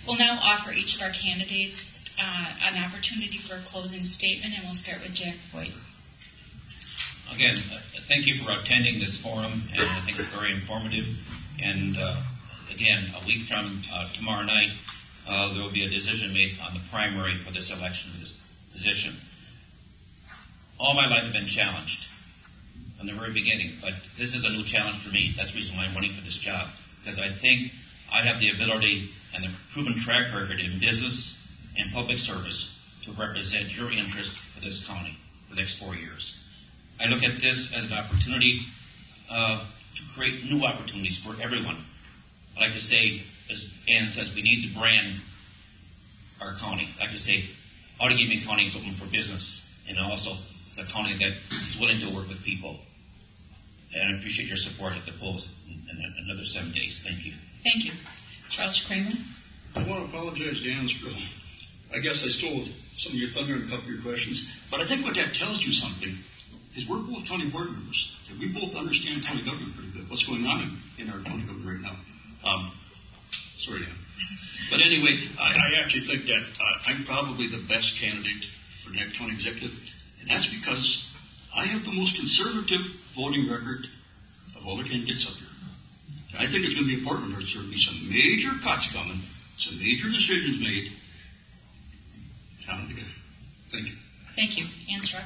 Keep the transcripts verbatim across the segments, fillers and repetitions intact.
We'll now offer each of our candidates uh, an opportunity for a closing statement, and we'll start with Jack Foyt. Again, uh, thank you for attending this forum, and I think it's very informative. And uh, again, a week from uh, tomorrow night, uh, there will be a decision made on the primary for this election, for this position. All my life I've been challenged from the very beginning, but this is a new challenge for me. That's the reason why I'm running for this job, because I think I have the ability and the proven track record in business and public service to represent your interests for this county for the next four years. I look at this as an opportunity uh, to create new opportunities for everyone. I like to say, as Ann says, we need to brand our county. I like to say, Outagaming County is open for business, and also it's a county that is willing to work with people. And I appreciate your support at the polls in, in another seven days. Thank you. Thank you. Charles Kramer? I want to apologize to Ann Scrill. I guess I stole some of your thunder and a couple of your questions. But I think what that tells you something is we're both county board members. And we both understand county government pretty good, what's going on in, in our county government right now. Um, sorry, Ann. But anyway, I, I actually think that uh, I'm probably the best candidate for the next county executive. And that's because I have the most conservative voting record of all the candidates up here. And I think it's going to be important. There's going to be some major cuts coming, some major decisions made. Thank you. Thank you. Ansra?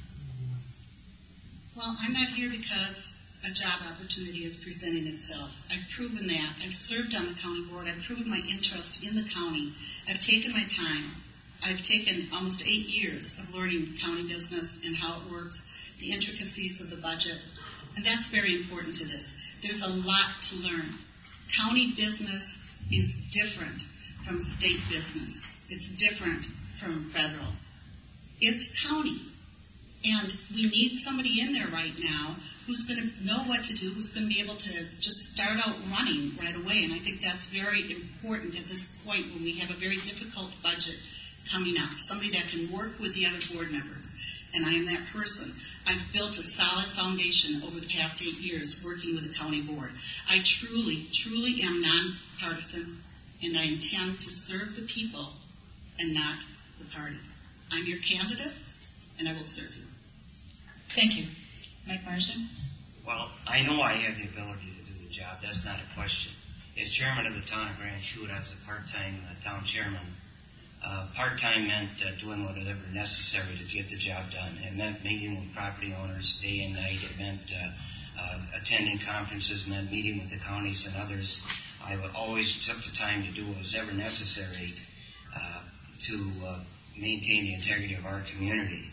Well, I'm not here because a job opportunity is presenting itself. I've proven that. I've served on the county board. I've proven my interest in the county. I've taken my time. I've taken almost eight years of learning county business and how it works, the intricacies of the budget, and that's very important to this. There's a lot to learn. County business is different from state business. It's different from federal. It's county. And we need somebody in there right now who's going to know what to do, who's going to be able to just start out running right away. And I think that's very important at this point when we have a very difficult budget coming up. Somebody that can work with the other board members. And I am that person. I've built a solid foundation over the past eight years working with the county board. I truly, truly am nonpartisan, and I intend to serve the people and not the party. I'm your candidate, and I will serve you. Thank you. Mike Marsden? Well, I know I have the ability to do the job. That's not a question. As chairman of the town of Grand Chute, I was a part-time uh, town chairman. Uh, part-time meant uh, doing whatever necessary to get the job done. It meant meeting with property owners day and night. It meant uh, uh, attending conferences, meant meeting with the counties and others. I would always took the time to do what was ever necessary uh, to uh, maintain the integrity of our community.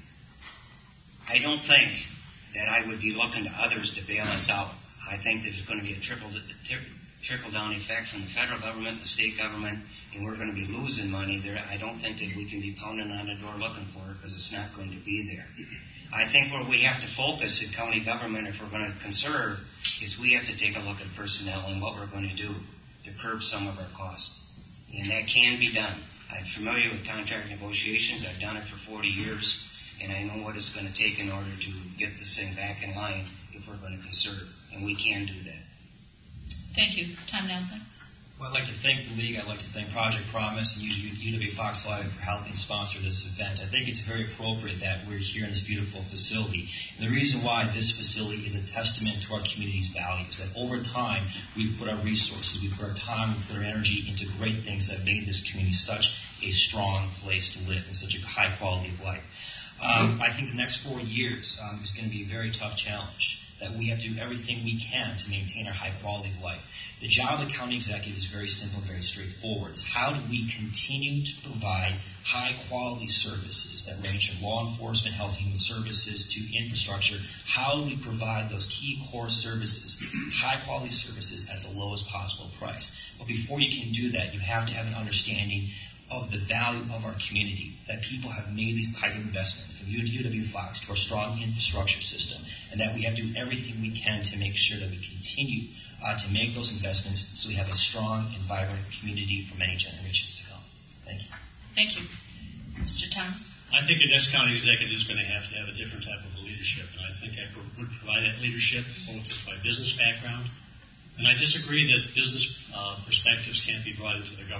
I don't think that I would be looking to others to bail us out. I think there's going to be a trickle, trickle-down effect from the federal government, the state government, and we're going to be losing money there. I don't think that we can be pounding on the door looking for it because it's not going to be there. I think where we have to focus in county government, if we're going to conserve, is we have to take a look at personnel and what we're going to do to curb some of our costs. And that can be done. I'm familiar with contract negotiations. I've done it for forty years, and I know what it's going to take in order to get this thing back in line if we're going to conserve, and we can do that. Thank you. Tom Nelson? Well, I'd like to thank the League. I'd like to thank Project Promise and U W Fox Live for helping sponsor this event. I think it's very appropriate that we're here in this beautiful facility. And the reason why this facility is a testament to our community's values, that over time we've put our resources, we've put our time, we've put our energy into great things that have made this community such a strong place to live and such a high quality of life. Um, I think the next four years um, is going to be a very tough challenge, that we have to do everything we can to maintain our high quality of life. The job of the county executive is very simple and very straightforward. It's how do we continue to provide high quality services that range from law enforcement, health and human services to infrastructure. How do we provide those key core services, high quality services at the lowest possible price? But before you can do that, you have to have an understanding of the value of our community, that people have made these type of investments from U W Fox to our strong infrastructure system, and that we have to do everything we can to make sure that we continue uh, to make those investments so we have a strong and vibrant community for many generations to come. Thank you. Thank you. Mister Thomas? I think the next county executive is going to have to have a different type of leadership, and I think I would provide that leadership both with my business background, and I disagree that business uh, perspectives can't be brought into the government.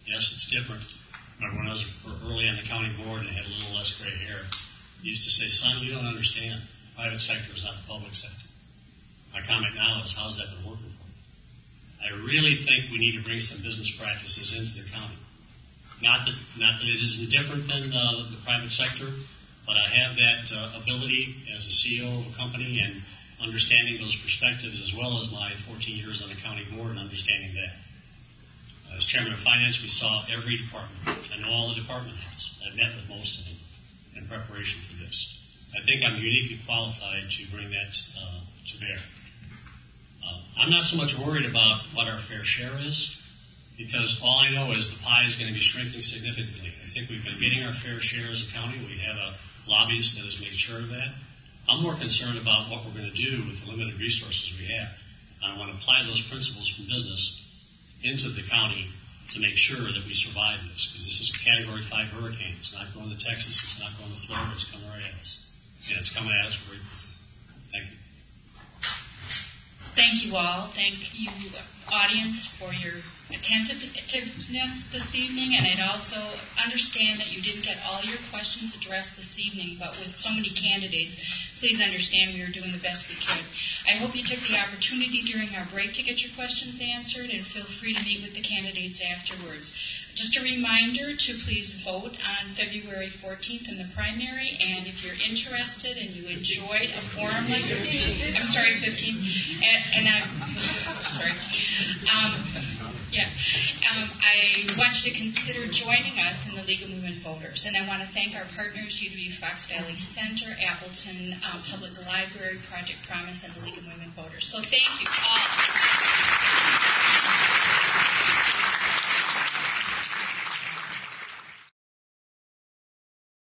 Yes, it's different. Remember when I was early on the county board and had a little less gray hair, you used to say, son, you don't understand. Private sector is not the public sector. My comment now is, how's that been working for you? I really think we need to bring some business practices into the county. Not that, not that it isn't different than uh, the private sector, but I have that uh, ability as a C E O of a company and understanding those perspectives, as well as my fourteen years on the county board and understanding that. As chairman of finance, we saw every department. I know all the department heads. I've met with most of them in preparation for this. I think I'm uniquely qualified to bring that uh, to bear. Uh, I'm not so much worried about what our fair share is, because all I know is the pie is going to be shrinking significantly. I think we've been getting our fair share as a county. We have a lobbyist that has made sure of that. I'm more concerned about what we're going to do with the limited resources we have. And I want to apply those principles from business into the county to make sure that we survive this, because this is a Category five hurricane. It's not going to Texas. It's not going to Florida. It's coming right at us. And it's coming at us very quickly. Thank you. Thank you all. Thank you, audience, for your attentiveness this evening. And I'd also understand that you didn't get all your questions addressed this evening, but with so many candidates, please understand we are doing the best we could. I hope you took the opportunity during our break to get your questions answered, and feel free to meet with the candidates afterwards. Just a reminder to please vote on February fourteenth in the primary, and if you're interested and you enjoyed a forum like this, I'm sorry, fifteenth, and, and I'm sorry, um, yeah, um, I want you to consider joining us in the League of Women Voters, and I want to thank our partners, U W Fox Valley Center, Appleton um, Public Library, Project Promise, and the League of Women Voters. So thank you all.